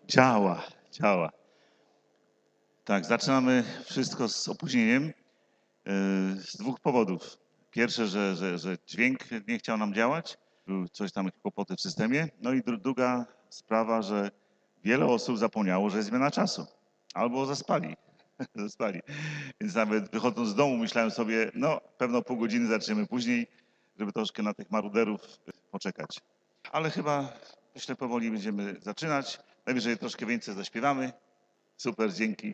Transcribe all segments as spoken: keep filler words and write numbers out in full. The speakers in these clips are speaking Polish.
Działa, działa. Tak, zaczynamy wszystko z opóźnieniem yy, z dwóch powodów. Pierwsze, że, że, że dźwięk nie chciał nam działać, były coś tam, kłopoty w systemie. No i dru- druga sprawa, że wiele osób zapomniało, że jest zmiana czasu. Albo zaspali. zaspali. Więc nawet wychodząc z domu myślałem sobie, no pewno pół godziny zaczniemy później, żeby troszkę na tych maruderów poczekać. Ale chyba, myślę, powoli będziemy zaczynać. Najwyżej troszkę więcej zaśpiewamy. Super, dzięki.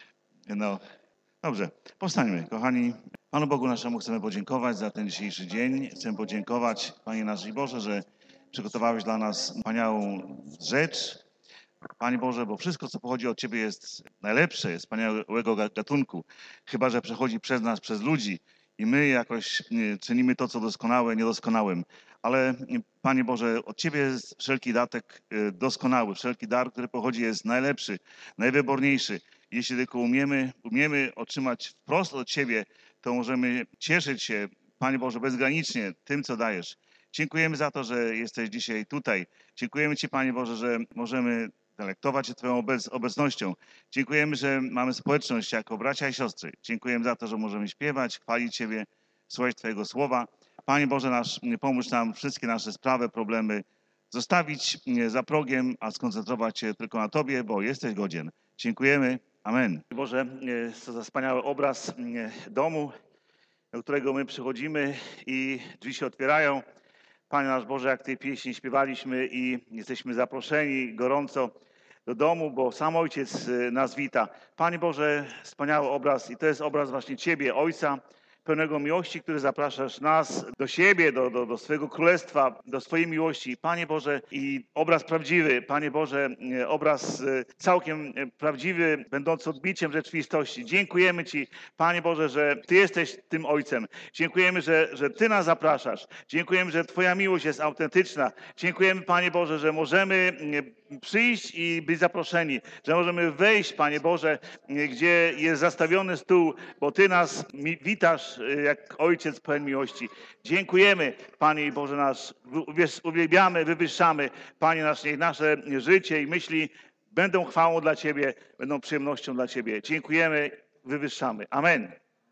No, dobrze, powstańmy, kochani. Panu Bogu naszemu chcemy podziękować za ten dzisiejszy dzień. Chcemy podziękować, Panie nasz i Boże, że przygotowałeś dla nas wspaniałą rzecz. Panie Boże, bo wszystko, co pochodzi od Ciebie, jest najlepsze, jest wspaniałego gatunku. Chyba że przechodzi przez nas, przez ludzi i my jakoś czynimy to, co doskonałe, niedoskonałym. Ale Panie Boże, od Ciebie jest wszelki datek doskonały, wszelki dar, który pochodzi, jest najlepszy, najwyborniejszy. Jeśli tylko umiemy, umiemy otrzymać wprost od Ciebie, to możemy cieszyć się, Panie Boże, bezgranicznie tym, co dajesz. Dziękujemy za to, że jesteś dzisiaj tutaj. Dziękujemy Ci, Panie Boże, że możemy delektować się Twoją obec obecnością. Dziękujemy, że mamy społeczność jako bracia i siostry. Dziękujemy za to, że możemy śpiewać, chwalić Ciebie, słuchać Twojego słowa. Panie Boże nasz, pomóż nam wszystkie nasze sprawy, problemy zostawić za progiem, a skoncentrować się tylko na Tobie, bo jesteś godzien. Dziękujemy. Amen. Boże, co za wspaniały obraz domu, do którego my przychodzimy i drzwi się otwierają. Panie nasz Boże, jak tej pieśni śpiewaliśmy i jesteśmy zaproszeni gorąco do domu, bo sam Ojciec nas wita. Panie Boże, wspaniały obraz i to jest obraz właśnie Ciebie, Ojca, pełnego miłości, który zapraszasz nas do siebie, do, do, do swojego królestwa, do swojej miłości. Panie Boże, i obraz prawdziwy, Panie Boże, obraz całkiem prawdziwy, będący odbiciem rzeczywistości. Dziękujemy Ci, Panie Boże, że Ty jesteś tym Ojcem. Dziękujemy, że, że Ty nas zapraszasz. Dziękujemy, że Twoja miłość jest autentyczna. Dziękujemy, Panie Boże, że możemy przyjść i być zaproszeni, że możemy wejść, Panie Boże, gdzie jest zastawiony stół, bo Ty nas witasz jak Ojciec pełen miłości. Dziękujemy, Panie Boże nasz, uwielbiamy, wywyższamy, Panie nasz, niech nasze życie i myśli będą chwałą dla Ciebie, będą przyjemnością dla Ciebie. Dziękujemy, wywyższamy. Amen.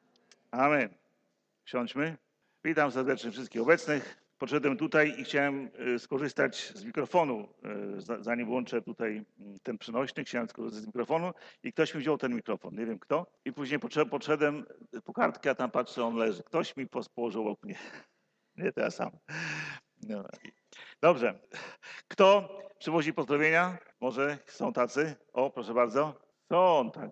Amen. Siądźmy. Witam serdecznie wszystkich obecnych. Podszedłem tutaj i chciałem skorzystać z mikrofonu, zanim włączę tutaj ten przenośny, chciałem skorzystać z mikrofonu i ktoś mi wziął ten mikrofon, nie wiem kto. I później podszedłem po kartkę, a tam patrzę, on leży. Ktoś mi położył obok mnie. Nie, to ja sam. No. Dobrze. Kto przywozi pozdrowienia? Może są tacy? O, proszę bardzo. Są, tak.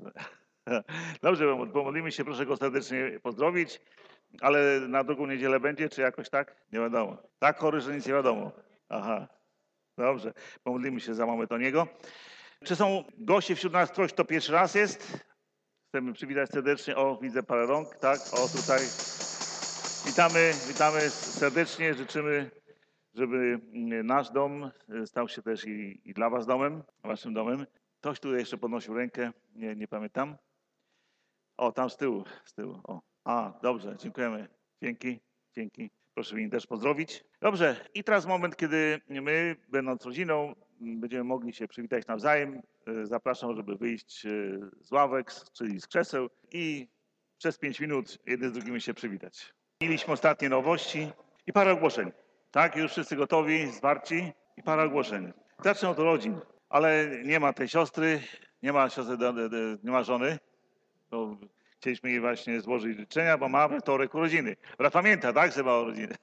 Dobrze, pomodlimy się, proszę go serdecznie pozdrowić. Ale na drugą niedzielę będzie, czy jakoś tak? Nie wiadomo. Tak chory, że nic nie wiadomo. Aha, dobrze. Pomodlimy się za moment o niego. Czy są goście wśród nas? Ktoś, kto pierwszy raz jest? Chcemy przywitać serdecznie. O, widzę parę rąk. Tak, o tutaj. Witamy, witamy serdecznie. Życzymy, żeby nasz dom stał się też i, i dla was domem, waszym domem. Ktoś tu jeszcze podnosił rękę. Nie, nie pamiętam. O, tam z tyłu, z tyłu. O. A, dobrze, dziękujemy. Dzięki, dzięki. Proszę mnie też pozdrowić. Dobrze, i teraz moment, kiedy my, będąc rodziną, będziemy mogli się przywitać nawzajem. Zapraszam, żeby wyjść z ławek, czyli z krzeseł i przez pięć minut jeden z drugimi się przywitać. Mieliśmy ostatnie nowości i parę ogłoszeń. Tak, już wszyscy gotowi, zwarci i parę ogłoszeń. Zacznę od rodzin, ale nie ma tej siostry, nie ma siostry, nie ma żony. To chcieliśmy jej właśnie złożyć życzenia, bo ma we wtorek urodziny. Ona pamięta, tak, że ma urodziny.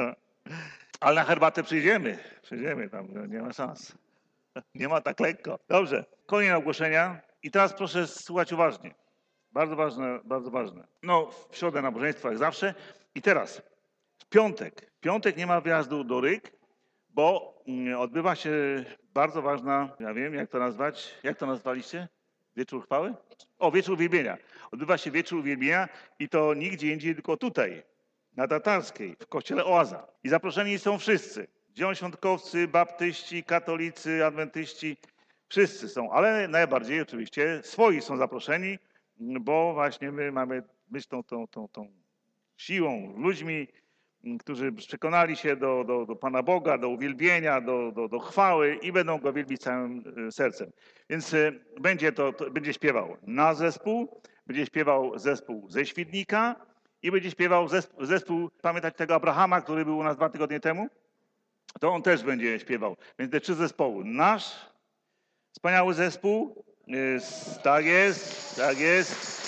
Ale na herbatę przyjdziemy. Przyjdziemy tam, nie ma szans. Nie ma tak lekko. Dobrze, kolejne ogłoszenia. I teraz proszę słuchać uważnie. Bardzo ważne, bardzo ważne. No, w środę nabożeństwa jak zawsze. I teraz, w piątek. W piątek nie ma wjazdu do Ryk, bo odbywa się bardzo ważna, ja wiem, jak to nazwać. Jak to nazwaliście? Wieczór chwały? O, wieczór uwielbienia. Odbywa się wieczór uwielbienia i to nigdzie indziej, tylko tutaj, na Tatarskiej, w kościele Oaza. I zaproszeni są wszyscy. Zielonoświątkowcy, baptyści, katolicy, adwentyści. Wszyscy są, ale najbardziej oczywiście swoi są zaproszeni, bo właśnie my mamy być tą, tą, tą, tą siłą, ludźmi, którzy przekonali się do, do, do Pana Boga, do uwielbienia, do, do, do chwały i będą Go wielbić całym sercem. Więc będzie to, to będzie śpiewał nasz zespół, będzie śpiewał zespół ze Świdnika i będzie śpiewał zespół, zespół pamiętacie tego Abrahama, który był u nas dwa tygodnie temu? To on też będzie śpiewał. Więc te trzy zespoły. Nasz wspaniały zespół, jest, tak jest, tak jest.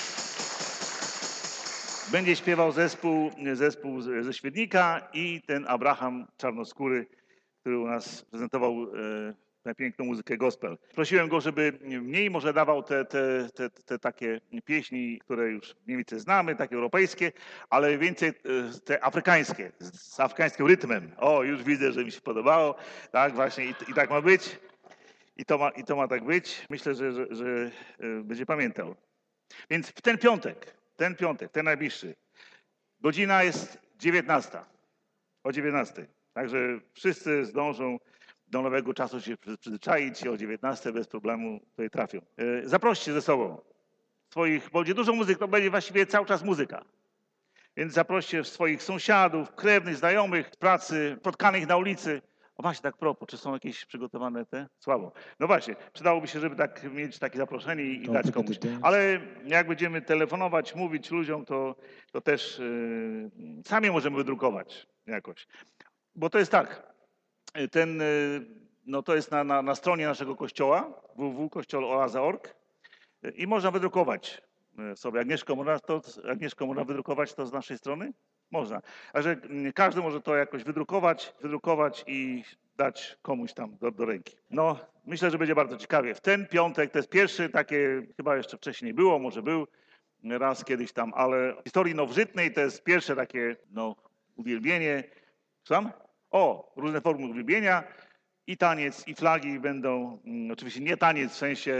Będzie śpiewał zespół, zespół ze Świdnika i ten Abraham czarnoskóry, który u nas prezentował e, tę piękną muzykę gospel. Prosiłem go, żeby mniej może dawał te, te, te, te takie pieśni, które już mniej więcej znamy, takie europejskie, ale więcej te afrykańskie, z afrykańskim rytmem. O, już widzę, że mi się podobało. Tak, właśnie i, i tak ma być. I to ma, I to ma tak być. Myślę, że, że, że będzie pamiętał. Więc w ten piątek, ten piątek, ten najbliższy, godzina jest dziewiętnasta, o dziewiętnastej. Także wszyscy zdążą do nowego czasu się przyzwyczaić i o dziewiętnastej bez problemu tutaj trafią. Zaproście ze sobą swoich, bo będzie dużo muzyki, to będzie właściwie cały czas muzyka. Więc zaproście swoich sąsiadów, krewnych, znajomych z pracy, spotkanych na ulicy. O właśnie, tak propos, czy są jakieś przygotowane te? Słabo. No właśnie, przydałoby się, żeby tak mieć takie zaproszenie i, i dać komuś. Ale jak będziemy telefonować, mówić ludziom, to, to też yy, sami możemy wydrukować jakoś. Bo to jest tak, ten, yy, no to jest na, na, na stronie naszego kościoła, w w w kropka kościol oaza kropka org i można wydrukować sobie. Agnieszko, można, to, Agnieszko, można wydrukować to z naszej strony? Można. Także każdy może to jakoś wydrukować, wydrukować i dać komuś tam do, do ręki. No, myślę, że będzie bardzo ciekawie. W ten piątek to jest pierwszy, takie chyba jeszcze wcześniej było, może był raz kiedyś tam, ale w historii nowożytnej to jest pierwsze takie no, uwielbienie. Sam? O, różne formy uwielbienia. I taniec, i flagi będą, mm, oczywiście nie taniec w sensie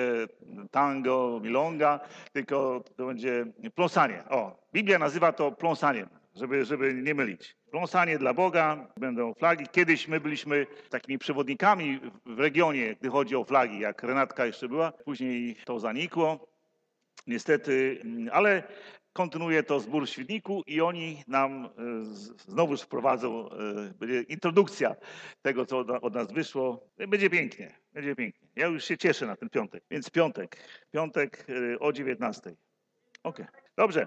tango, milonga, tylko to będzie pląsanie. O, Biblia nazywa to pląsaniem, żeby, żeby nie mylić. Pląsanie dla Boga, będą flagi. Kiedyś my byliśmy takimi przewodnikami w regionie, gdy chodzi o flagi, jak Renatka jeszcze była. Później to zanikło, niestety, ale kontynuuje to zbór w Świdniku i oni nam znowu wprowadzą, będzie introdukcja tego, co od nas wyszło. Będzie pięknie, będzie pięknie. Ja już się cieszę na ten piątek. Więc piątek, piątek o dziewiętnastej. Okej, okay. Dobrze.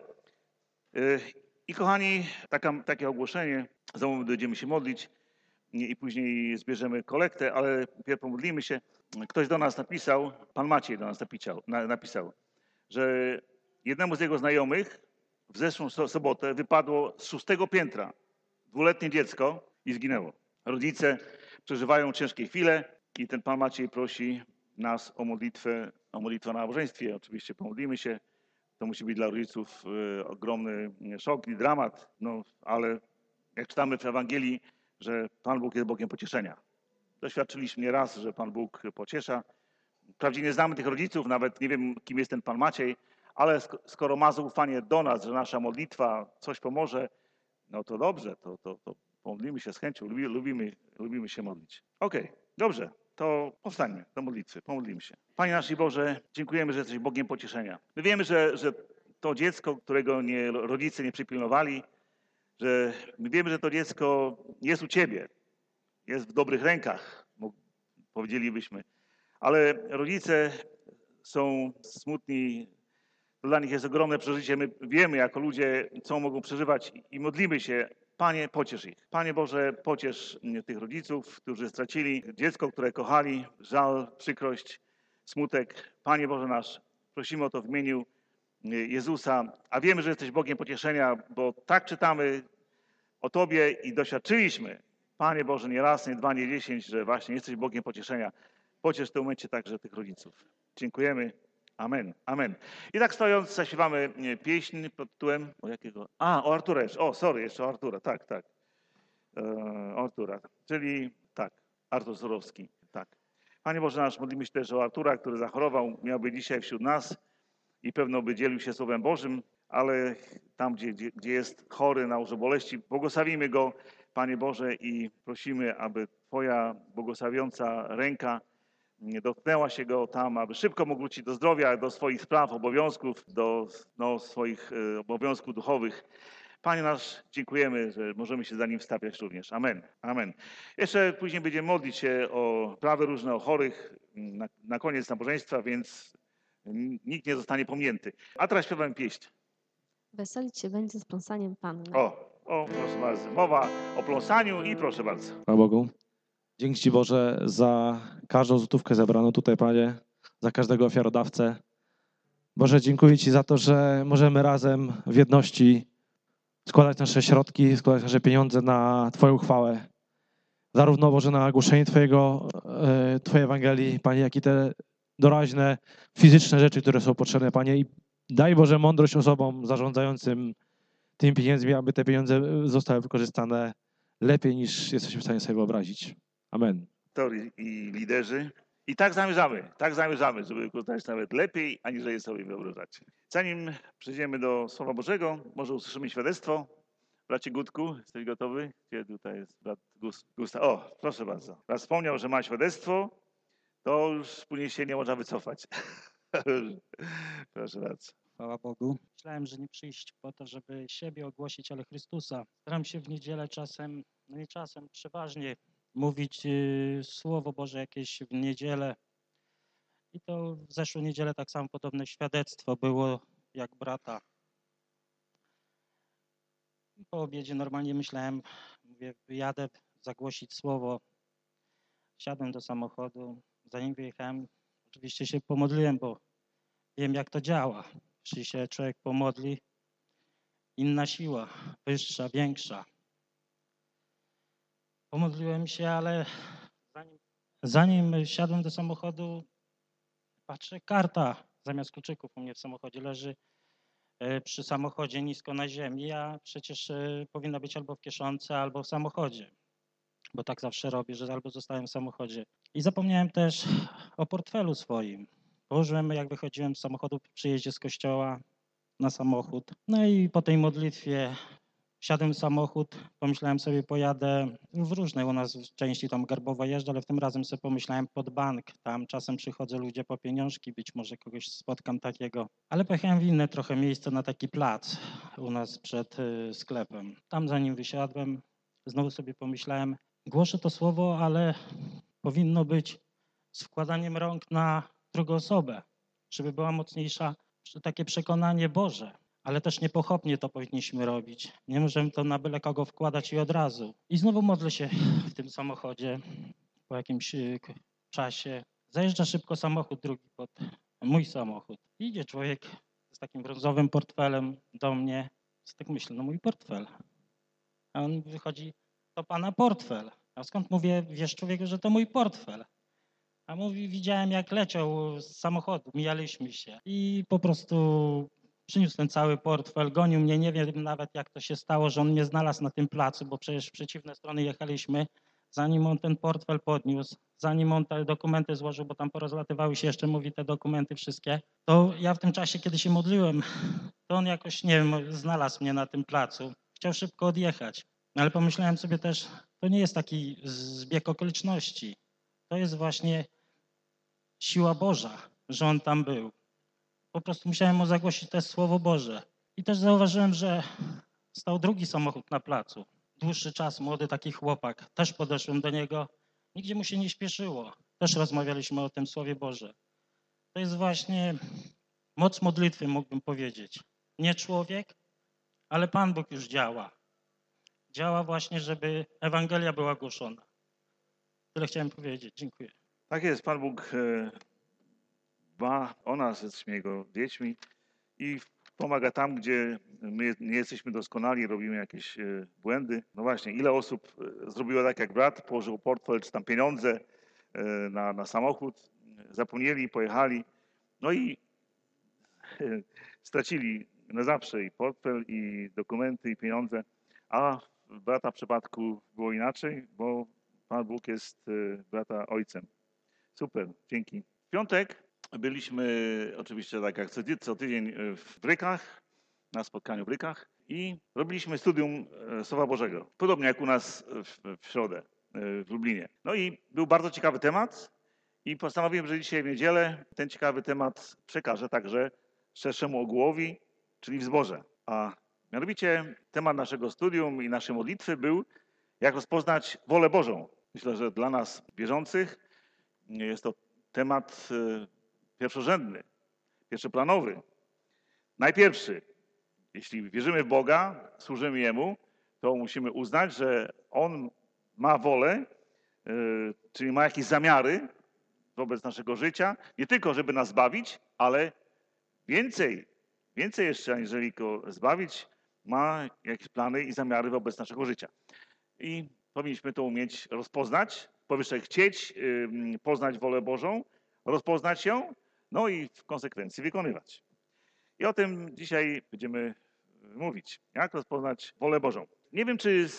I kochani, taka, takie ogłoszenie, za moment będziemy się modlić i później zbierzemy kolektę, ale najpierw pomodlimy się. Ktoś do nas napisał, pan Maciej do nas napisał, napisał że jednemu z jego znajomych w zeszłą sobotę wypadło z szóstego piętra dwuletnie dziecko i zginęło. Rodzice przeżywają ciężkie chwile i ten pan Maciej prosi nas o modlitwę, o modlitwę na nabożeństwie. Oczywiście pomodlimy się. To musi być dla rodziców y, ogromny szok i dramat, no ale jak czytamy w Ewangelii, że Pan Bóg jest Bogiem pocieszenia. Doświadczyliśmy nieraz, że Pan Bóg pociesza. Wprawdzie nie znamy tych rodziców, nawet nie wiem, kim jest ten pan Maciej, ale skoro ma zaufanie do nas, że nasza modlitwa coś pomoże, no to dobrze, to, to, to pomodlimy się z chęcią, lubimy, lubimy, lubimy się modlić. Okej, okay, dobrze, to powstańmy do modlitwy, pomodlimy się. Panie nasz Boże, dziękujemy, że jesteś Bogiem pocieszenia. My wiemy, że, że to dziecko, którego nie, rodzice nie przypilnowali, że my wiemy, że to dziecko jest u Ciebie, jest w dobrych rękach, powiedzielibyśmy. Ale rodzice są smutni, to dla nich jest ogromne przeżycie. My wiemy jako ludzie, co mogą przeżywać i modlimy się. Panie, pociesz ich. Panie Boże, pociesz tych rodziców, którzy stracili dziecko, które kochali, żal, przykrość, smutek. Panie Boże nasz, prosimy o to w imieniu Jezusa, a wiemy, że jesteś Bogiem pocieszenia, bo tak czytamy o Tobie i doświadczyliśmy, Panie Boże, nie raz, nie dwa, nie dziesięć, że właśnie jesteś Bogiem pocieszenia. Pociesz w tym momencie także tych rodziców. Dziękujemy. Amen. Amen. I tak stojąc, zaśpiewamy pieśń pod tytułem, o jakiego? A, o Artura jeszcze. O, sorry, jeszcze o Artura. Tak, tak. E, o Artura. Czyli tak, Artur Zorowski. Tak. Panie Boże nasz, modlimy się też o Artura, który zachorował, miał być dzisiaj wśród nas i pewno by dzielił się Słowem Bożym, ale tam, gdzie, gdzie, gdzie jest chory na łoże boleści, błogosławimy go, Panie Boże, i prosimy, aby Twoja błogosławiąca ręka dotknęła się go tam, aby szybko mógł wrócić do zdrowia, do swoich spraw, obowiązków, do no, swoich y, obowiązków duchowych. Panie nasz, dziękujemy, że możemy się za nim wstawiać również. Amen. Amen. Jeszcze później będziemy modlić się o sprawy różne, o chorych na, na koniec nabożeństwa, więc nikt nie zostanie pominięty. A teraz śpiewam pieśń. Weselić się będzie z pląsaniem panny. O, o, proszę bardzo. Mowa o pląsaniu i proszę bardzo. Chwała Bogu. Dzięki Ci Boże za każdą złotówkę zebraną tutaj, Panie, za każdego ofiarodawcę. Boże, dziękuję Ci za to, że możemy razem w jedności składać nasze środki, składać nasze pieniądze na Twoją chwałę. Zarówno, Boże, na głoszenie Twojego, e, Twojej Ewangelii, Panie, jak i te doraźne, fizyczne rzeczy, które są potrzebne, Panie. I daj, Boże, mądrość osobom zarządzającym tymi pieniędzmi, aby te pieniądze zostały wykorzystane lepiej, niż jesteśmy w stanie sobie wyobrazić. Amen. Teorii i liderzy. I tak zamierzamy, tak zamierzamy, żeby wykorzystać nawet lepiej, aniżeli sobie wyobrażacie. Zanim przejdziemy do Słowa Bożego, może usłyszymy świadectwo. Bracie Gutku, jesteś gotowy? Gdzie tutaj jest brat Gus- Gustaw? O, proszę bardzo. Raz wspomniał, że ma świadectwo, to już później się nie można wycofać. Proszę bardzo. Chwała Bogu. Myślałem, że nie przyjść po to, żeby siebie ogłosić, ale Chrystusa. Staram się w niedzielę czasem, no nie czasem, przeważnie mówić y, Słowo Boże jakieś w niedzielę. I to w zeszłą niedzielę tak samo podobne świadectwo było jak brata. Po obiedzie normalnie myślałem, mówię, wyjadę zagłosić Słowo. Wsiadłem do samochodu. Zanim wyjechałem, oczywiście się pomodliłem, bo wiem, jak to działa. Jeśli się człowiek pomodli, inna siła, wyższa, większa. Pomodliłem się, ale zanim, zanim siadłem do samochodu, patrzę, karta zamiast kluczyków u mnie w samochodzie leży e, przy samochodzie nisko na ziemi, a przecież e, powinna być albo w kieszonce, albo w samochodzie. Bo tak zawsze robię, że albo zostałem w samochodzie. I zapomniałem też o portfelu swoim. Położyłem, jak wychodziłem z samochodu przy przyjeździe z kościoła, na samochód. No i po tej modlitwie wsiadłem w samochód, pomyślałem sobie, pojadę w różne u nas w części tam Garbowa jeżdżę, ale w tym razem sobie pomyślałem pod bank. Tam czasem przychodzą ludzie po pieniążki, być może kogoś spotkam takiego. Ale pojechałem w inne trochę miejsce, na taki plac u nas przed y, sklepem. Tam zanim wysiadłem, znowu sobie pomyślałem, głoszę to słowo, ale powinno być z wkładaniem rąk na drugą osobę, żeby była mocniejsza takie przekonanie Boże, ale też niepochopnie to powinniśmy robić. Nie możemy to na byle kogo wkładać i od razu. I znowu modlę się w tym samochodzie po jakimś y, k- czasie. Zajeżdża szybko samochód drugi pod mój samochód. Idzie człowiek z takim brązowym portfelem do mnie. Z tak myślę, no mój portfel. A on wychodzi, to pana portfel. A skąd mówię, wiesz człowieku, że to mój portfel? A mówi, widziałem jak leciał z samochodu, mijaliśmy się i po prostu przyniósł ten cały portfel, gonił mnie, nie wiem nawet jak to się stało, że on mnie znalazł na tym placu, bo przecież w przeciwne strony jechaliśmy, zanim on ten portfel podniósł, zanim on te dokumenty złożył, bo tam porozlatywały się jeszcze, mówi, te dokumenty wszystkie, to ja w tym czasie, kiedy się modliłem, to on jakoś, nie wiem, znalazł mnie na tym placu, chciał szybko odjechać, ale pomyślałem sobie też, to nie jest taki zbieg okoliczności, to jest właśnie siła Boża, że on tam był. Po prostu musiałem mu zagłosić też Słowo Boże. I też zauważyłem, że stał drugi samochód na placu. Dłuższy czas, młody taki chłopak. Też podeszłem do niego. Nigdzie mu się nie śpieszyło. Też rozmawialiśmy o tym Słowie Boże. To jest właśnie moc modlitwy, mógłbym powiedzieć. Nie człowiek, ale Pan Bóg już działa. Działa właśnie, żeby Ewangelia była głoszona. Tyle chciałem powiedzieć. Dziękuję. Tak jest, Pan Bóg e, dba o nas, jesteśmy Jego dziećmi i pomaga tam, gdzie my nie jesteśmy doskonali, robimy jakieś e, błędy. No właśnie, ile osób e, zrobiło tak jak brat, położył portfel czy tam pieniądze e, na, na samochód, zapomnieli, pojechali, no i e, stracili na zawsze i portfel, i dokumenty, i pieniądze, a w brata przypadku było inaczej, bo Pan Bóg jest e, brata ojcem. Super, dzięki. W piątek byliśmy oczywiście tak jak co, ty- co tydzień w Brykach, na spotkaniu w Brykach i robiliśmy studium e, Słowa Bożego. Podobnie jak u nas w, w środę e, w Lublinie. No i był bardzo ciekawy temat i postanowiłem, że dzisiaj w niedzielę ten ciekawy temat przekażę także szerszemu ogółowi, czyli w zborze. A Mianowicie temat naszego studium i naszej modlitwy był, jak rozpoznać wolę Bożą. Myślę, że dla nas wierzących jest to temat e, pierwszorzędny, pierwszoplanowy. Najpierwszy, jeśli wierzymy w Boga, służymy Jemu, to musimy uznać, że On ma wolę, e, czyli ma jakieś zamiary wobec naszego życia, nie tylko żeby nas zbawić, ale więcej, więcej jeszcze aniżeli go zbawić, ma jakieś plany i zamiary wobec naszego życia. I powinniśmy to umieć rozpoznać, powyżej chcieć yy, poznać wolę Bożą, rozpoznać ją, no i w konsekwencji wykonywać. I o tym dzisiaj będziemy mówić, jak rozpoznać wolę Bożą. Nie wiem, czy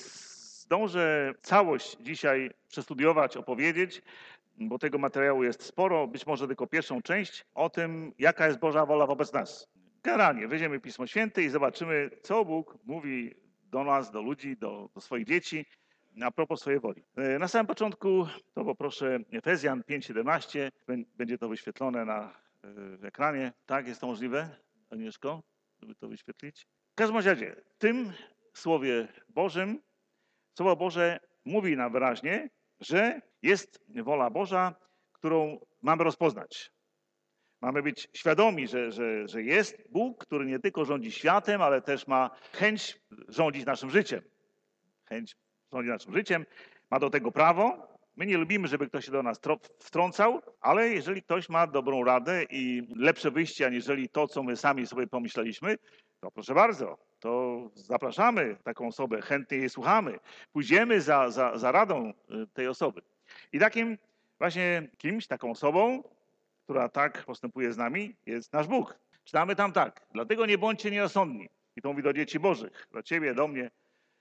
zdążę całość dzisiaj przestudiować, opowiedzieć, bo tego materiału jest sporo, być może tylko pierwszą część o tym, jaka jest Boża wola wobec nas. Generalnie weźmiemy Pismo Święte i zobaczymy, co Bóg mówi do nas, do ludzi, do, do swoich dzieci a propos swojej woli. Na samym początku to poproszę Efezjan pięć siedemnaście, będzie to wyświetlone na ekranie. Tak, jest to możliwe, Agnieszko, żeby to wyświetlić? W każdym razie, w tym Słowie Bożym, Słowo Boże mówi nam wyraźnie, że jest wola Boża, którą mamy rozpoznać. Mamy być świadomi, że, że, że jest Bóg, który nie tylko rządzi światem, ale też ma chęć rządzić naszym życiem. Chęć rządzić naszym życiem, ma do tego prawo. My nie lubimy, żeby ktoś się do nas wtrącał, ale jeżeli ktoś ma dobrą radę i lepsze wyjście, aniżeli to, co my sami sobie pomyśleliśmy, to proszę bardzo, to zapraszamy taką osobę, chętnie jej słuchamy, pójdziemy za, za, za radą tej osoby. I takim właśnie kimś, taką osobą, która tak postępuje z nami, jest nasz Bóg. Czytamy tam tak, dlatego nie bądźcie nierozsądni. I to mówi do dzieci bożych, do ciebie, do mnie,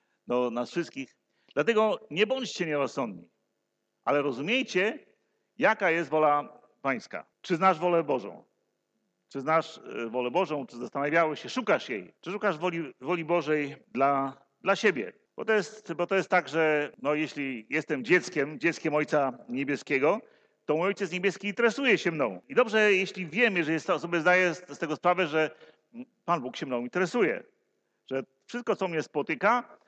do nas wszystkich. Dlatego nie bądźcie nierozsądni, ale rozumiejcie, jaka jest wola pańska. Czy znasz wolę Bożą? Czy znasz wolę Bożą? Czy zastanawiałeś się, szukasz jej? Czy szukasz woli, woli Bożej dla, dla siebie? Bo to jest, bo to jest tak, że no, jeśli jestem dzieckiem, dzieckiem Ojca Niebieskiego, to mój Ojciec Niebieski interesuje się mną. I dobrze, jeśli wiem, jeżeli sobie zdaję z tego sprawę, że Pan Bóg się mną interesuje. Że wszystko, co mnie spotyka,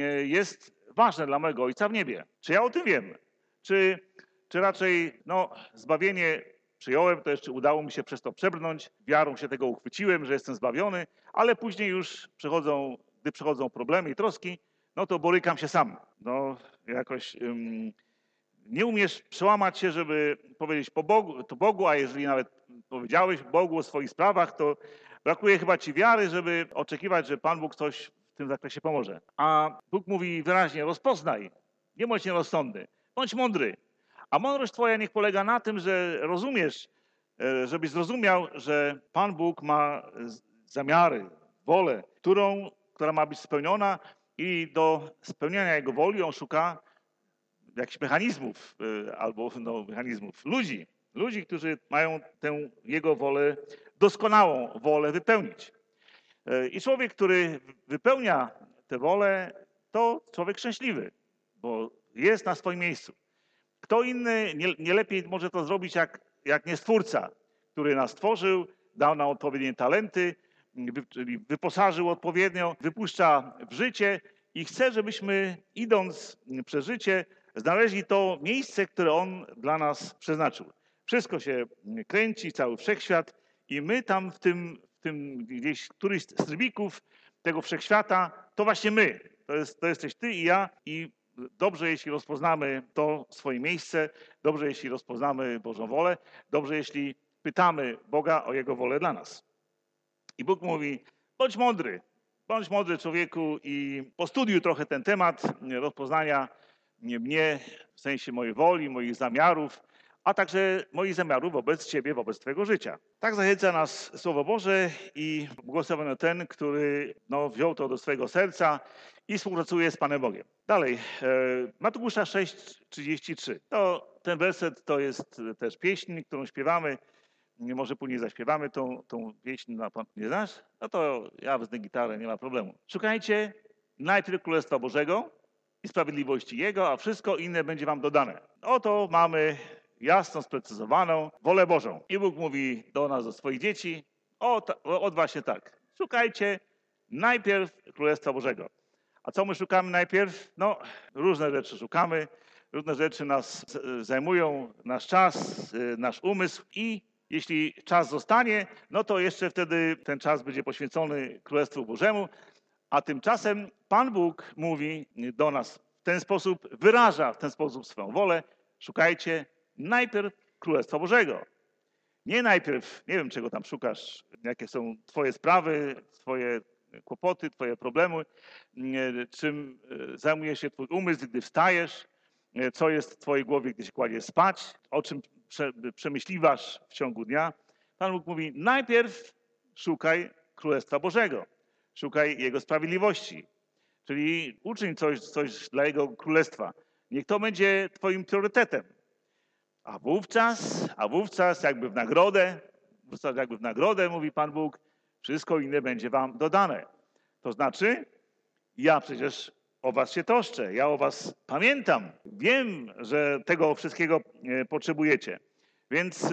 jest ważne dla mojego Ojca w niebie. Czy ja o tym wiem? Czy, czy raczej no, zbawienie przyjąłem, to jeszcze udało mi się przez to przebrnąć, wiarą się tego uchwyciłem, że jestem zbawiony, ale później już przychodzą, gdy przychodzą problemy i troski, no to borykam się sam. No jakoś um, nie umiesz przełamać się, żeby powiedzieć po Bogu, to Bogu, a jeżeli nawet powiedziałeś Bogu o swoich sprawach, to brakuje chyba ci wiary, żeby oczekiwać, że Pan Bóg coś w tym zakresie pomoże. A Bóg mówi wyraźnie, rozpoznaj, nie bądź nierozsądny, bądź mądry. A mądrość twoja niech polega na tym, że rozumiesz, żebyś zrozumiał, że Pan Bóg ma zamiary, wolę, którą, która ma być spełniona i do spełniania Jego woli on szuka jakichś mechanizmów albo no, mechanizmów ludzi, ludzi, którzy mają tę Jego wolę, doskonałą wolę wypełnić. I człowiek, który wypełnia tę wolę, to człowiek szczęśliwy, bo jest na swoim miejscu. Kto inny nie, nie lepiej może to zrobić jak, jak nie Stwórca, który nas stworzył, dał nam odpowiednie talenty, czyli wyposażył odpowiednio, wypuszcza w życie i chce, żebyśmy idąc przez życie znaleźli to miejsce, które On dla nas przeznaczył. Wszystko się kręci, cały wszechświat i my tam w tym, w tym gdzieś któryś z trybików tego wszechświata, to właśnie my. To, jest, to jesteś ty i ja i dobrze, jeśli rozpoznamy to swoje miejsce, dobrze, jeśli rozpoznamy Bożą wolę, dobrze, jeśli pytamy Boga o Jego wolę dla nas. I Bóg mówi, bądź mądry, bądź mądry człowieku i postudiuj trochę ten temat rozpoznania mnie w sensie mojej woli, moich zamiarów, a także moich zamiarów wobec Ciebie, wobec Twojego życia. Tak zachęca nas Słowo Boże i błogosławiony ten, który no, wziął to do swojego serca i współpracuje z Panem Bogiem. Dalej, Mateusza sześć trzydzieści trzy. To, ten werset to jest też pieśń, którą śpiewamy. Może później zaśpiewamy tą, tą pieśń. Nie znasz? No to ja wezmę gitarę, nie ma problemu. Szukajcie najpierw Królestwa Bożego i sprawiedliwości Jego, a wszystko inne będzie wam dodane. Oto mamy jasno sprecyzowaną wolę Bożą. I Bóg mówi do nas, do swoich dzieci, o, o, o właśnie tak. Szukajcie najpierw Królestwa Bożego. A co my szukamy najpierw? No, różne rzeczy szukamy, różne rzeczy nas zajmują, nasz czas, nasz umysł i jeśli czas zostanie, no to jeszcze wtedy ten czas będzie poświęcony Królestwu Bożemu, a tymczasem Pan Bóg mówi do nas w ten sposób, wyraża w ten sposób swoją wolę, szukajcie najpierw Królestwa Bożego. Nie najpierw, nie wiem czego tam szukasz, jakie są twoje sprawy, twoje kłopoty, twoje problemy, czym zajmuje się twój umysł, gdy wstajesz, co jest w twojej głowie, gdy się kładziesz spać, o czym przemyśliwasz w ciągu dnia. Pan Bóg mówi, najpierw szukaj Królestwa Bożego, szukaj Jego sprawiedliwości, czyli uczyń coś, coś dla Jego Królestwa. Niech to będzie twoim priorytetem. A wówczas, a wówczas jakby w nagrodę, wówczas jakby w nagrodę, mówi Pan Bóg, wszystko inne będzie wam dodane. To znaczy, ja przecież o was się troszczę, ja o was pamiętam, wiem, że tego wszystkiego potrzebujecie. Więc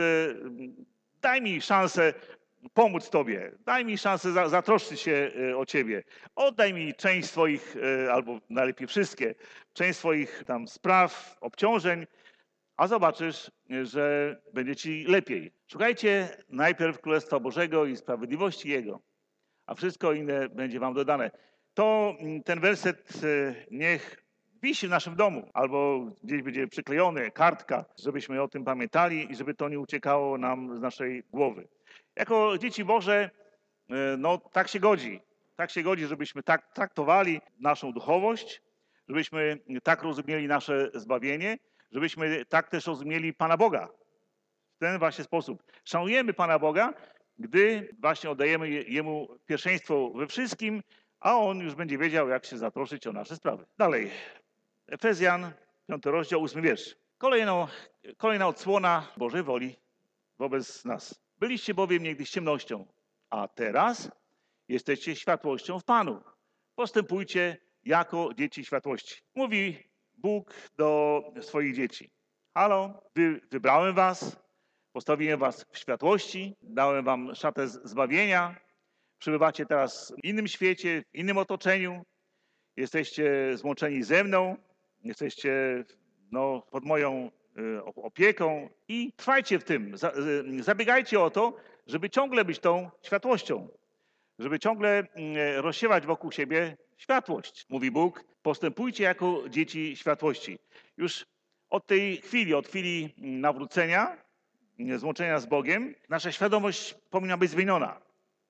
daj mi szansę pomóc tobie, daj mi szansę zatroszczyć się o ciebie. Oddaj mi część swoich, albo najlepiej wszystkie, część swoich tam spraw, obciążeń, a zobaczysz, że będzie ci lepiej. Szukajcie najpierw Królestwa Bożego i sprawiedliwości Jego, a wszystko inne będzie wam dodane. To ten werset niech wisi w naszym domu, albo gdzieś będzie przyklejony, kartka, żebyśmy o tym pamiętali i żeby to nie uciekało nam z naszej głowy. Jako dzieci Boże, no tak się godzi. Tak się godzi, żebyśmy tak traktowali naszą duchowość, żebyśmy tak rozumieli nasze zbawienie, żebyśmy tak też rozumieli Pana Boga. W ten właśnie sposób. Szanujemy Pana Boga, gdy właśnie oddajemy Jemu pierwszeństwo we wszystkim, a On już będzie wiedział, jak się zatroszczyć o nasze sprawy. Dalej. Efezjan, piąty rozdział, ósmy wiersz. Kolejno, kolejna odsłona Bożej woli wobec nas. Byliście bowiem niegdyś ciemnością, a teraz jesteście światłością w Panu. Postępujcie jako dzieci światłości. Mówi Bóg do swoich dzieci. Halo, wy, wybrałem was, postawiłem was w światłości, dałem wam szatę zbawienia, przebywacie teraz w innym świecie, w innym otoczeniu, jesteście złączeni ze mną, jesteście no, pod moją y, opieką i trwajcie w tym, za, y, zabiegajcie o to, żeby ciągle być tą światłością, żeby ciągle y, rozsiewać wokół siebie światłość. Mówi Bóg, postępujcie jako dzieci światłości. Już od tej chwili, od chwili nawrócenia, złączenia z Bogiem, nasza świadomość powinna być zmieniona.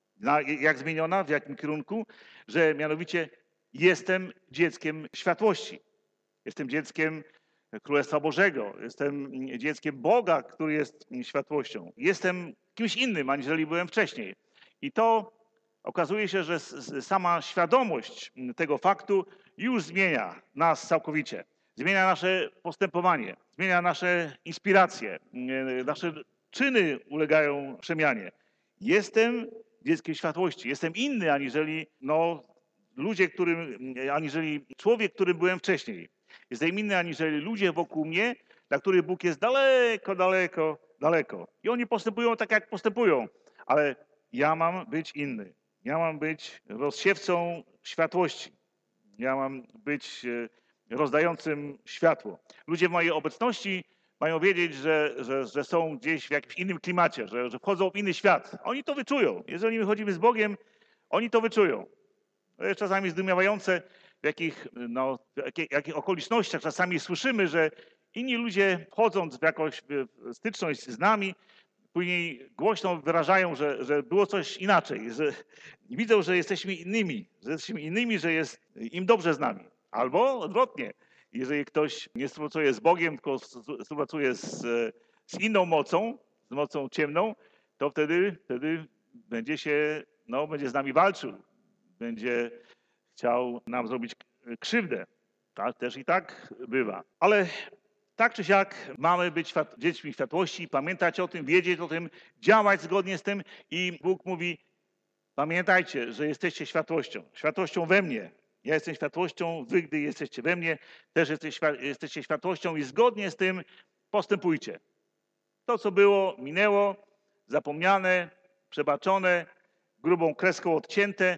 Jak zmieniona? W jakim kierunku? Że mianowicie jestem dzieckiem światłości. Jestem dzieckiem Królestwa Bożego. Jestem dzieckiem Boga, który jest światłością. Jestem kimś innym, aniżeli byłem wcześniej. I to okazuje się, że sama świadomość tego faktu już zmienia nas całkowicie. Zmienia nasze postępowanie, zmienia nasze inspiracje, nasze czyny ulegają przemianie. Jestem dzieckiem światłości, jestem inny aniżeli no, ludzie, którym, aniżeli człowiek, którym byłem wcześniej. Jestem inny aniżeli ludzie wokół mnie, dla których Bóg jest daleko, daleko, daleko. I oni postępują tak, jak postępują, ale ja mam być inny. Ja mam być rozsiewcą światłości. Ja mam być rozdającym światło. Ludzie w mojej obecności mają wiedzieć, że, że, że są gdzieś w jakimś innym klimacie, że, że wchodzą w inny świat. Oni to wyczują. Jeżeli my chodzimy z Bogiem, oni to wyczują. To jest czasami zdumiewające, w jakich, no, w jakich, jakich okolicznościach czasami słyszymy, że inni ludzie wchodząc w jakąś styczność z nami, później głośno wyrażają, że, że było coś inaczej, że widzą, że jesteśmy innymi, że jesteśmy innymi, że jest im dobrze z nami. Albo odwrotnie, jeżeli ktoś nie współpracuje z Bogiem, tylko współpracuje z, z inną mocą, z mocą ciemną, to wtedy, wtedy będzie się, no, będzie z nami walczył, będzie chciał nam zrobić krzywdę. Tak, też i tak bywa. Ale tak czy siak mamy być świat, dziećmi światłości, pamiętać o tym, wiedzieć o tym, działać zgodnie z tym i Bóg mówi, pamiętajcie, że jesteście światłością, światłością we mnie. Ja jestem światłością, wy, gdy jesteście we mnie, też jesteście światłością i zgodnie z tym postępujcie. To, co było, minęło, zapomniane, przebaczone, grubą kreską odcięte,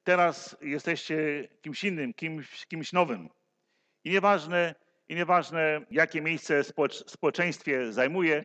Teraz jesteście kimś innym, kimś, kimś nowym. I nieważne, i nieważne jakie miejsce w społecz- społeczeństwie zajmuje,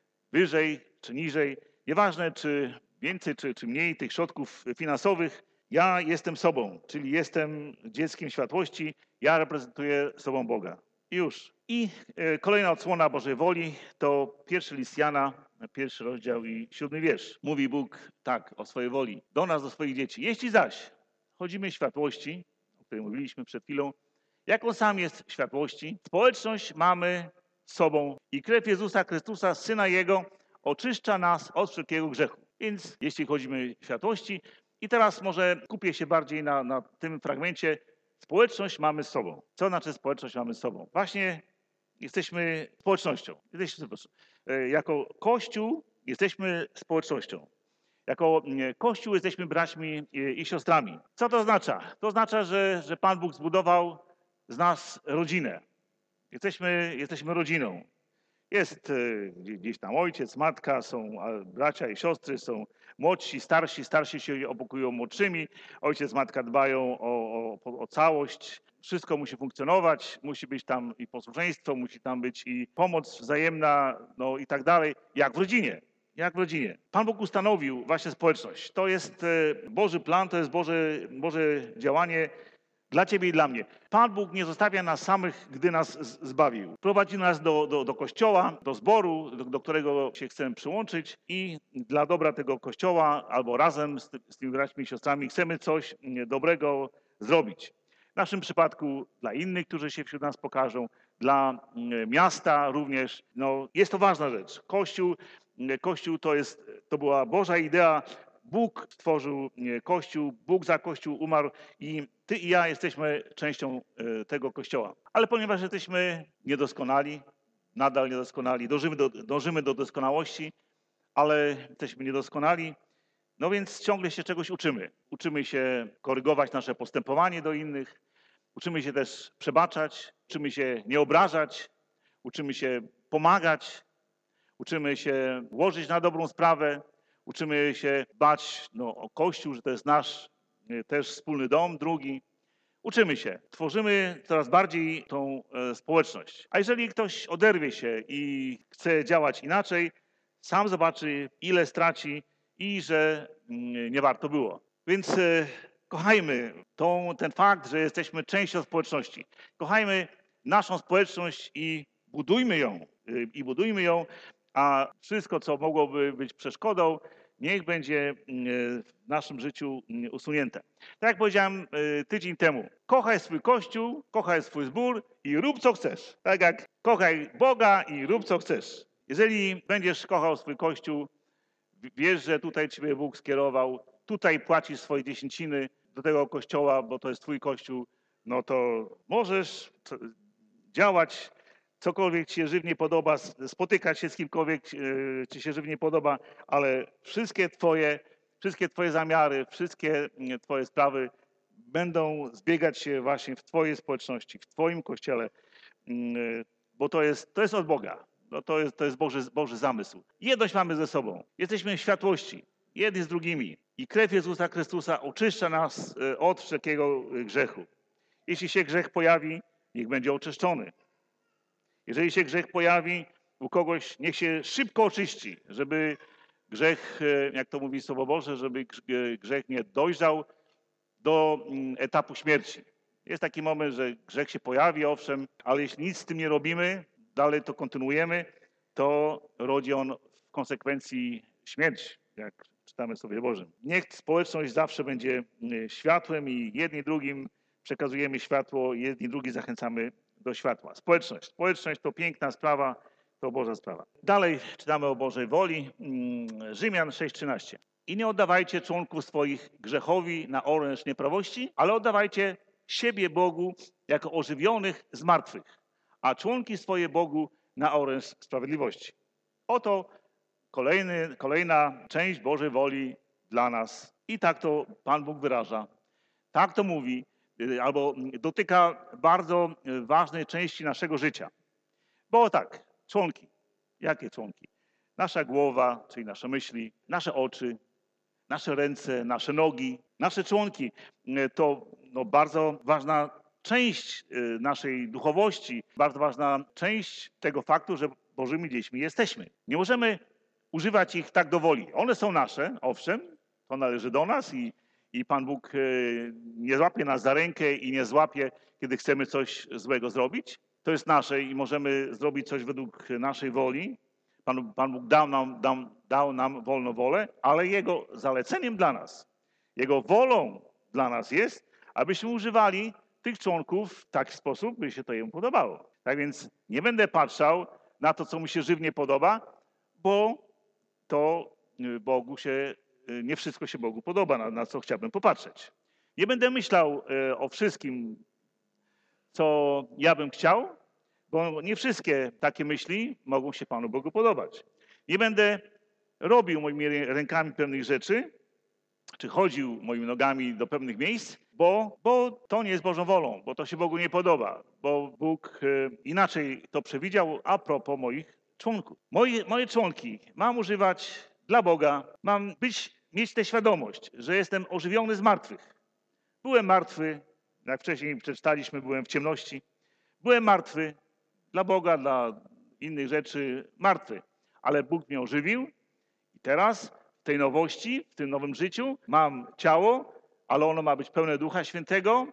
wyżej czy niżej, nieważne czy więcej czy, czy mniej tych środków finansowych, ja jestem sobą, czyli jestem dzieckiem światłości, ja reprezentuję sobą Boga. I już. I e, kolejna odsłona Bożej woli to pierwszy list Jana, pierwszy rozdział i siódmy wiersz. Mówi Bóg tak o swojej woli do nas, do swoich dzieci. Jeśli zaś chodzimy w światłości, o której mówiliśmy przed chwilą, jak On sam jest w światłości, społeczność mamy z sobą i krew Jezusa Chrystusa, Syna Jego, oczyszcza nas od wszelkiego grzechu. Więc jeśli chodzimy w światłości, i teraz może kupię się bardziej na, na tym fragmencie, społeczność mamy z sobą. Co znaczy społeczność mamy z sobą? Właśnie jesteśmy społecznością. Jesteśmy, e, jako Kościół jesteśmy społecznością. Jako mm, Kościół jesteśmy braćmi i, i siostrami. Co to oznacza? To oznacza, że, że Pan Bóg zbudował z nas rodzinę. Jesteśmy, jesteśmy rodziną. Jest e, gdzie- gdzieś tam ojciec, matka, są a, bracia i siostry, są młodsi, starsi. Starsi się opiekują młodszymi. Ojciec, matka dbają o, o, o całość. Wszystko musi funkcjonować, musi być tam i posłuszeństwo, musi tam być i pomoc wzajemna, no i tak dalej, jak w rodzinie. Jak w rodzinie. Pan Bóg ustanowił właśnie społeczność. To jest e, Boży plan, to jest Boże, Boże działanie dla ciebie i dla mnie. Pan Bóg nie zostawia nas samych, gdy nas z- zbawił. Prowadzi nas do, do, do kościoła, do zboru, do, do którego się chcemy przyłączyć i dla dobra tego kościoła albo razem z, ty, z tymi braćmi i siostrami chcemy coś mm, dobrego zrobić. W naszym przypadku dla innych, którzy się wśród nas pokażą, dla mm, miasta również. No, jest to ważna rzecz. Kościół, mm, Kościół to, jest, to była Boża idea. Bóg stworzył mm, Kościół, Bóg za Kościół umarł i ty i ja jesteśmy częścią e, tego Kościoła. Ale ponieważ jesteśmy niedoskonali, nadal niedoskonali, dążymy do, dążymy do doskonałości, ale jesteśmy niedoskonali, no więc ciągle się czegoś uczymy. Uczymy się korygować nasze postępowanie do innych, uczymy się też przebaczać, uczymy się nie obrażać, uczymy się pomagać, uczymy się łożyć na dobrą sprawę, uczymy się dbać no, o Kościół, że to jest nasz e, też wspólny dom, drugi. Uczymy się, tworzymy coraz bardziej tą e, społeczność. A jeżeli ktoś oderwie się i chce działać inaczej, sam zobaczy, ile straci i że mm, nie warto było. Więc e, kochajmy tą, ten fakt, że jesteśmy częścią społeczności. Kochajmy naszą społeczność i budujmy ją. e, I budujmy ją, a wszystko, co mogłoby być przeszkodą, niech będzie mm, w naszym życiu mm, usunięte. Tak jak powiedziałem y, tydzień temu, kochaj swój kościół, kochaj swój zbór i rób co chcesz. Tak jak kochaj Boga i rób co chcesz. Jeżeli będziesz kochał swój kościół, w- wiesz, że tutaj ciebie Bóg skierował, tutaj płacisz swoje dziesięciny do tego kościoła, bo to jest twój kościół, no to możesz co- działać, cokolwiek ci się żywnie podoba, s- spotykać się z kimkolwiek y, ci się żywnie podoba, ale wszystkie twoje wszystkie twoje zamiary, wszystkie mm, twoje sprawy będą zbiegać się właśnie w twojej społeczności, w twoim kościele, mm, bo to jest, to jest od Boga. No to jest, to jest Boży, Boży zamysł. Jedność mamy ze sobą. Jesteśmy w światłości, jedni z drugimi. I krew Jezusa Chrystusa oczyszcza nas e, od wszelkiego e, grzechu. Jeśli się grzech pojawi, niech będzie oczyszczony. Jeżeli się grzech pojawi u kogoś, niech się szybko oczyści, żeby grzech, e, jak to mówi Słowo Boże, żeby grz- e, grzech nie dojrzał do mm, etapu śmierci. Jest taki moment, że grzech się pojawi, owszem, ale jeśli nic z tym nie robimy, dalej to kontynuujemy, to rodzi on w konsekwencji śmierć, jak czytamy w Słowie Bożym. Niech społeczność zawsze będzie mm, światłem i jedni drugim przekazujemy światło, jedni drugich zachęcamy do światła. Społeczność. Społeczność to piękna sprawa, to Boża sprawa. Dalej czytamy o Bożej woli. mm, Rzymian sześć trzynaście. I nie oddawajcie członków swoich grzechowi na oręż nieprawości, ale oddawajcie siebie Bogu jako ożywionych z martwych, a członki swoje Bogu na oręż sprawiedliwości. Oto kolejny, kolejna część Bożej woli dla nas. I tak to Pan Bóg wyraża. Tak to mówi, y, albo dotyka bardzo y, ważnej części naszego życia. Bo tak, członki. Jakie członki? Nasza głowa, czyli nasze myśli, nasze oczy, nasze ręce, nasze nogi, nasze członki e, to no, bardzo ważna część e, naszej duchowości, bardzo ważna część tego faktu, że Bożymi dziećmi jesteśmy. Nie możemy używać ich tak do woli. One są nasze, owszem, to należy do nas i, i Pan Bóg e, nie złapie nas za rękę i nie złapie, kiedy chcemy coś złego zrobić. To jest nasze i możemy zrobić coś według naszej woli. Pan, Pan Bóg dał nam, dał, dał nam wolną wolę, ale Jego zaleceniem dla nas, Jego wolą dla nas jest, abyśmy używali tych członków w taki sposób, by się to Jemu podobało. Tak więc nie będę patrzał na to, co mu się żywnie podoba, bo to Bogu się, nie wszystko się Bogu podoba, na, na co chciałbym popatrzeć. Nie będę myślał o wszystkim, co ja bym chciał, bo nie wszystkie takie myśli mogą się Panu Bogu podobać. Nie będę robił moimi rękami pewnych rzeczy, czy chodził moimi nogami do pewnych miejsc, bo, bo to nie jest Bożą wolą, bo to się Bogu nie podoba, bo Bóg inaczej to przewidział a propos moich członków. Moje, moje członki mam używać dla Boga, mam być, mieć tę świadomość, że jestem ożywiony z martwych. Byłem martwy, jak wcześniej przeczytaliśmy, byłem w ciemności. Byłem martwy dla Boga, dla innych rzeczy, martwy. Ale Bóg mnie ożywił i teraz w tej nowości, w tym nowym życiu mam ciało, ale ono ma być pełne Ducha Świętego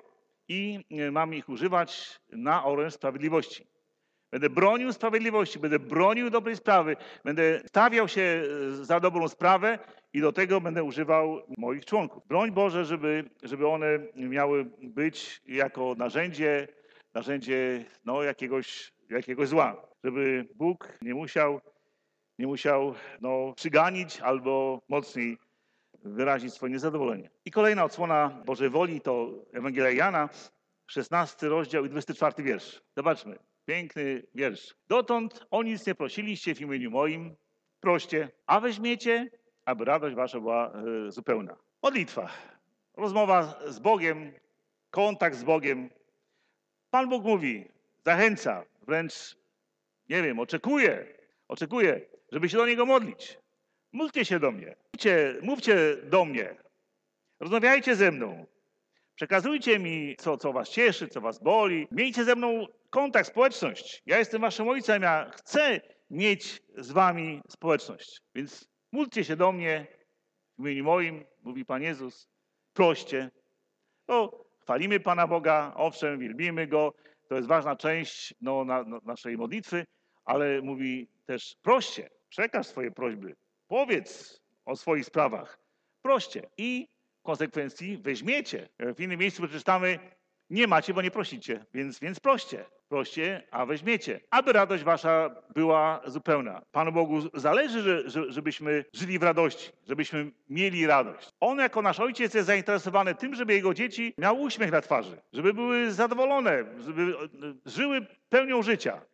i mam ich używać na oręż sprawiedliwości. Będę bronił sprawiedliwości, będę bronił dobrej sprawy, będę stawiał się za dobrą sprawę i do tego będę używał moich członków. Broń Boże, żeby, żeby one miały być jako narzędzie, narzędzie no, jakiegoś, jakiegoś zła. Żeby Bóg nie musiał, nie musiał no, przyganić albo mocniej wyrazić swoje niezadowolenie. I kolejna odsłona Bożej woli to Ewangelia Jana, szesnasty rozdział i dwudziesty czwarty wiersz. Zobaczmy. Piękny wiersz. Dotąd o nic nie prosiliście w imieniu moim, proście, a weźmiecie, aby radość wasza była e, zupełna. Modlitwa, rozmowa z Bogiem, kontakt z Bogiem. Pan Bóg mówi, zachęca, wręcz, nie wiem, oczekuje, oczekuje, żeby się do Niego modlić. Módlcie się do mnie, mówcie, mówcie do mnie, rozmawiajcie ze mną. Przekazujcie mi, co, co was cieszy, co was boli. Miejcie ze mną kontakt, społeczność. Ja jestem waszym ojcem, ja chcę mieć z wami społeczność. Więc módlcie się do mnie w imieniu moim, mówi Pan Jezus. Proście. No, chwalimy Pana Boga, owszem, wielbimy Go. To jest ważna część no, na, na naszej modlitwy, ale mówi też proście. Przekaż swoje prośby. Powiedz o swoich sprawach. Proście. I w konsekwencji weźmiecie. W innym miejscu przeczytamy, nie macie, bo nie prosicie, więc, więc proście. Proście, a weźmiecie. Aby radość wasza była zupełna. Panu Bogu zależy, że, że, żebyśmy żyli w radości, żebyśmy mieli radość. On jako nasz ojciec jest zainteresowany tym, żeby jego dzieci miały uśmiech na twarzy, żeby były zadowolone, żeby żyły pełnią życia.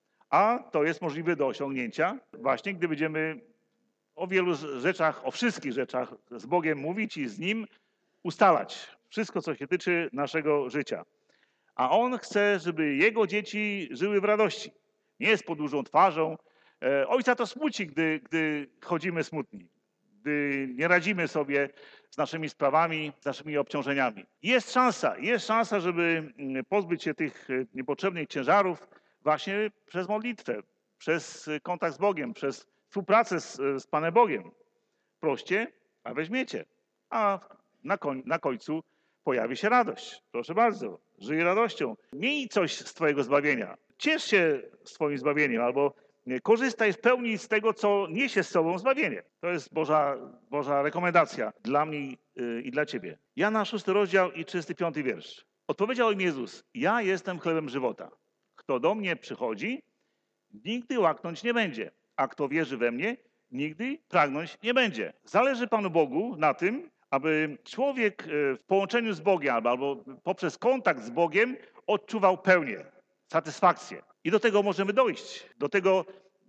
A to jest możliwe do osiągnięcia właśnie, gdy będziemy o wielu rzeczach, o wszystkich rzeczach z Bogiem mówić i z Nim ustalać. Wszystko, co się tyczy naszego życia. A On chce, żeby Jego dzieci żyły w radości. Nie jest podłużną twarzą. Ojca to smuci, gdy, gdy chodzimy smutni. Gdy nie radzimy sobie z naszymi sprawami, z naszymi obciążeniami. Jest szansa, jest szansa, żeby pozbyć się tych niepotrzebnych ciężarów właśnie przez modlitwę, przez kontakt z Bogiem, przez współpracę z, z Panem Bogiem. Proście, a weźmiecie. A na, koń, na końcu pojawi się radość. Proszę bardzo, żyj radością. Miej coś z twojego zbawienia. Ciesz się swoim zbawieniem albo korzystaj w pełni z tego, co niesie z sobą zbawienie. To jest Boża, Boża rekomendacja dla mnie i dla ciebie. Jana szósty rozdział i trzydziesty piąty wiersz. Odpowiedział im Jezus, ja jestem chlebem żywota. Kto do mnie przychodzi, nigdy łaknąć nie będzie. A kto wierzy we mnie, nigdy pragnąć nie będzie. Zależy Panu Bogu na tym, aby człowiek w połączeniu z Bogiem albo poprzez kontakt z Bogiem odczuwał pełnię, satysfakcję. I do tego możemy dojść. Do tego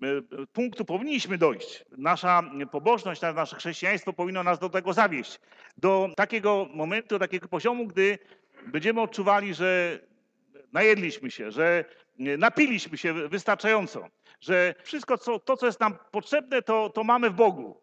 punktu powinniśmy dojść. Nasza pobożność, nasze chrześcijaństwo powinno nas do tego zawieść. Do takiego momentu, do takiego poziomu, gdy będziemy odczuwali, że najedliśmy się, że napiliśmy się wystarczająco, że wszystko co, to, co jest nam potrzebne, to, to mamy w Bogu.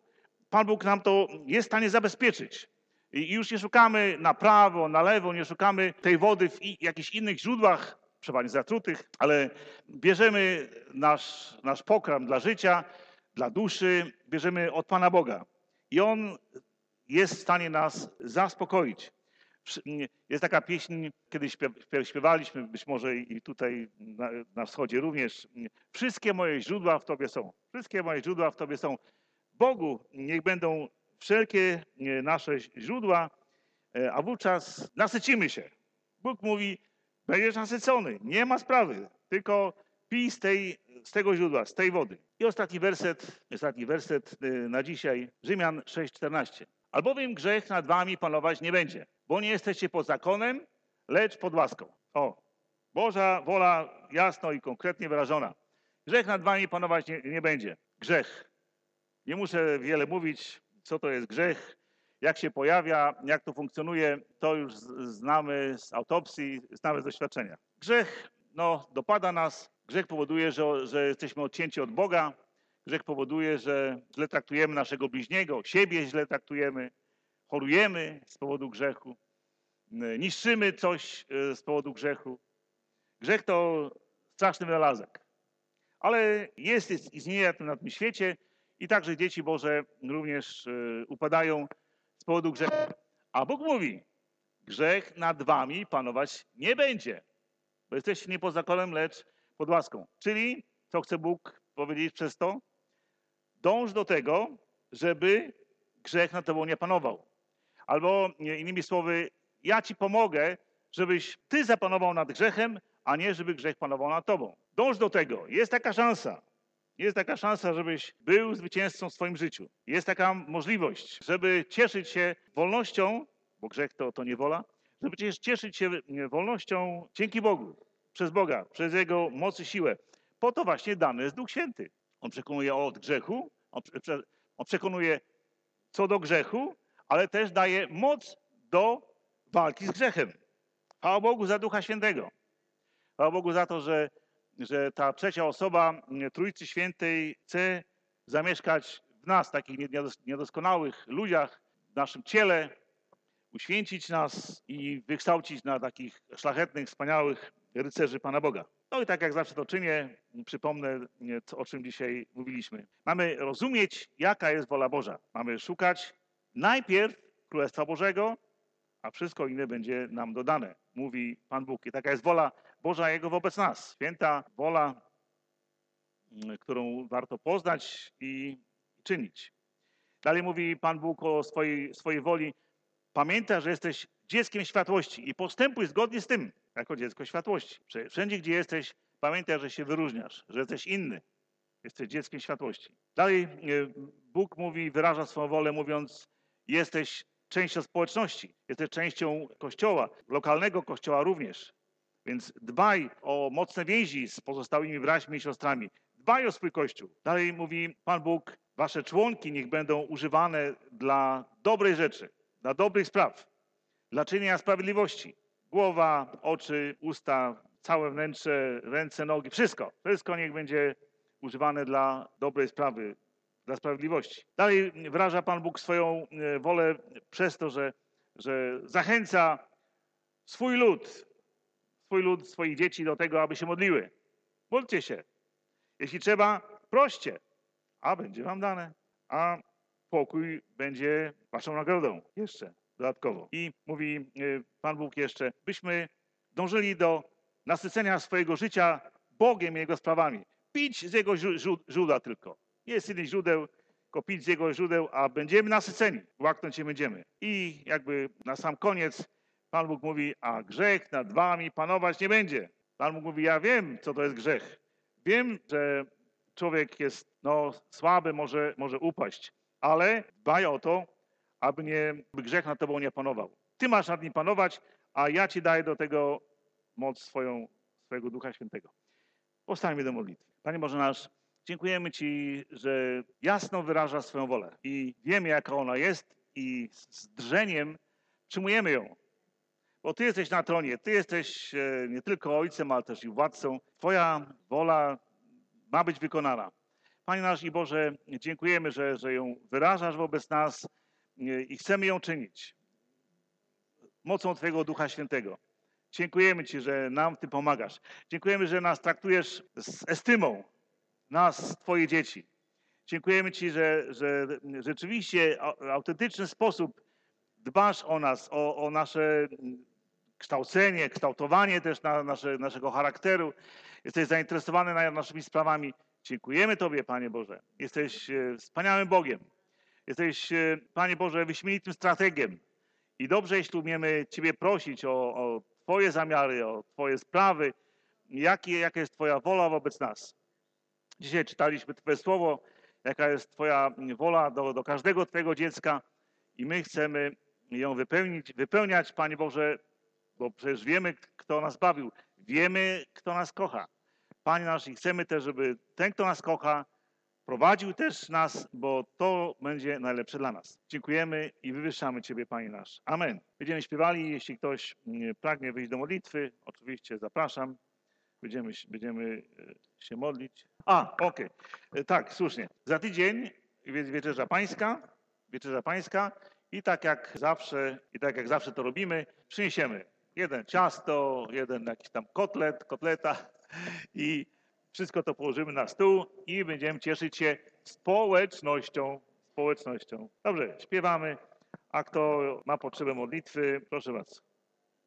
Pan Bóg nam to jest w stanie zabezpieczyć. I już nie szukamy na prawo, na lewo, nie szukamy tej wody w i- jakichś innych źródłach, przeważnie zatrutych, ale bierzemy nasz, nasz pokarm dla życia, dla duszy, bierzemy od Pana Boga. I On jest w stanie nas zaspokoić. Wszy- Jest taka pieśń, kiedyś śpiew- śpiew- śpiewaliśmy, być może i tutaj na, na wschodzie również. Wszystkie moje źródła w Tobie są. Wszystkie moje źródła w Tobie są. Bogu niech będą wszelkie e, nasze źródła, e, a wówczas nasycimy się. Bóg mówi, będziesz nasycony, nie ma sprawy, tylko pij z, tej, z tego źródła, z tej wody. I ostatni werset, ostatni werset e, na dzisiaj, Rzymian sześć czternaście. Albowiem grzech nad wami panować nie będzie, bo nie jesteście pod zakonem, lecz pod łaską. O, Boża wola jasno i konkretnie wyrażona. Grzech nad wami panować nie, nie będzie. Grzech. Nie muszę wiele mówić, co to jest grzech, jak się pojawia, jak to funkcjonuje, to już z- znamy z autopsji, znamy z doświadczenia. Grzech no, dopada nas, grzech powoduje, że, że jesteśmy odcięci od Boga, grzech powoduje, że źle traktujemy naszego bliźniego, siebie źle traktujemy, chorujemy z powodu grzechu, n- niszczymy coś e, z powodu grzechu. Grzech to straszny wynalazek. Ale jest, jest istnieje na tym świecie i także dzieci Boże również e, upadają z powodu grzechu. A Bóg mówi, grzech nad wami panować nie będzie, bo jesteście nie pod zakonem, lecz pod łaską. Czyli, co chce Bóg powiedzieć przez to? Dąż do tego, żeby grzech nad tobą nie panował. Albo nie, innymi słowy, ja ci pomogę, żebyś ty zapanował nad grzechem, a nie żeby grzech panował nad tobą. Dąż do tego. Jest taka szansa. Jest taka szansa, żebyś był zwycięzcą w swoim życiu. Jest taka możliwość, żeby cieszyć się wolnością, bo grzech to, to niewola, żeby ciesz- cieszyć się wolnością dzięki Bogu, przez Boga, przez Jego moc i siłę. Po to właśnie dany jest Duch Święty. On przekonuje od grzechu, on, prze- on przekonuje co do grzechu, ale też daje moc do walki z grzechem. Chwała Bogu za Ducha Świętego. Chwała Bogu za to, że, że ta trzecia osoba mm, Trójcy Świętej chce zamieszkać w nas, takich niedos- niedoskonałych ludziach, w naszym ciele, uświęcić nas i wykształcić na takich szlachetnych, wspaniałych rycerzy Pana Boga. No i tak jak zawsze to czynię, przypomnę, nie, co- o czym dzisiaj mówiliśmy. Mamy rozumieć, jaka jest wola Boża. Mamy szukać najpierw Królestwa Bożego, a wszystko inne będzie nam dodane, mówi Pan Bóg. I taka jest wola Boża Jego wobec nas. Święta wola, mm, którą warto poznać i czynić. Dalej mówi Pan Bóg o swojej, swojej woli. Pamiętaj, że jesteś dzieckiem światłości i postępuj zgodnie z tym, jako dziecko światłości. Wszędzie, Wszędzie, gdzie jesteś, pamiętaj, że się wyróżniasz, że jesteś inny. Jesteś dzieckiem światłości. Dalej e, Bóg mówi, wyraża swoją wolę, mówiąc, jesteś częścią społeczności, jesteś częścią kościoła, lokalnego kościoła również. Więc dbaj o mocne więzi z pozostałymi braćmi i siostrami. Dbaj o swój kościół. Dalej mówi Pan Bóg, wasze członki niech będą używane dla dobrej rzeczy, dla dobrych spraw, dla czynienia sprawiedliwości. Głowa, oczy, usta, całe wnętrze, ręce, nogi, wszystko. Wszystko niech będzie używane dla dobrej sprawy, dla sprawiedliwości. Dalej wyraża Pan Bóg swoją e, wolę przez to, że, że zachęca swój lud, swój lud, swoich dzieci do tego, aby się modliły. Módlcie się. Jeśli trzeba, proście, a będzie wam dane. A pokój będzie waszą nagrodą jeszcze dodatkowo. I mówi e, Pan Bóg jeszcze, byśmy dążyli do nasycenia swojego życia Bogiem i Jego sprawami. Pić z Jego źró- źró- źródła tylko. Nie jest innych źródeł, tylko pić z Jego źródeł, a będziemy nasyceni. Łaknąć się będziemy. I jakby na sam koniec Pan Bóg mówi, a grzech nad wami panować nie będzie. Pan Bóg mówi, ja wiem, co to jest grzech. Wiem, że człowiek jest no, słaby, może, może upaść, ale dbaj o to, aby, nie, aby grzech nad tobą nie panował. Ty masz nad nim panować, a ja ci daję do tego moc swoją, swojego Ducha Świętego. Powstańmy do modlitwy. Panie Boże nasz, dziękujemy Ci, że jasno wyraża swoją wolę i wiemy, jaka ona jest i z drżeniem przyjmujemy ją. Bo Ty jesteś na tronie, Ty jesteś e, nie tylko Ojcem, ale też i Władcą. Twoja wola ma być wykonana. Panie nasz i Boże, dziękujemy, że, że ją wyrażasz wobec nas e, i chcemy ją czynić mocą Twojego Ducha Świętego. Dziękujemy Ci, że nam w tym pomagasz. Dziękujemy, że nas traktujesz z estymą, nas, Twoje dzieci. Dziękujemy Ci, że, że rzeczywiście w autentyczny sposób dbasz o nas, o, o nasze kształcenie, kształtowanie też na nasze, naszego charakteru. Jesteś zainteresowany na, naszymi sprawami. Dziękujemy Tobie, Panie Boże. Jesteś e, wspaniałym Bogiem. Jesteś, e, Panie Boże, wyśmienitym strategiem. I dobrze, jeśli umiemy Ciebie prosić o, o Twoje zamiary, o Twoje sprawy, jakie, jaka jest Twoja wola wobec nas. Dzisiaj czytaliśmy Twoje słowo, jaka jest Twoja wola do, do każdego Twojego dziecka i my chcemy ją wypełnić, wypełniać, Panie Boże, bo przecież wiemy, kto nas bawił, wiemy, kto nas kocha. Panie nasz, i chcemy też, żeby ten, kto nas kocha, prowadził też nas, bo to będzie najlepsze dla nas. Dziękujemy i wywyższamy Ciebie, Panie nasz. Amen. Będziemy śpiewali, jeśli ktoś pragnie wyjść do modlitwy, oczywiście zapraszam. Będziemy, będziemy się modlić. A, okej. Okay. Tak, słusznie. Za tydzień jest wieczerza pańska, wieczerza pańska i tak jak zawsze, i tak jak zawsze to robimy, przyniesiemy jeden ciasto, jeden jakiś tam kotlet, kotleta i wszystko to położymy na stół i będziemy cieszyć się społecznością. Społecznością. Dobrze, śpiewamy, a kto ma potrzebę modlitwy, proszę bardzo.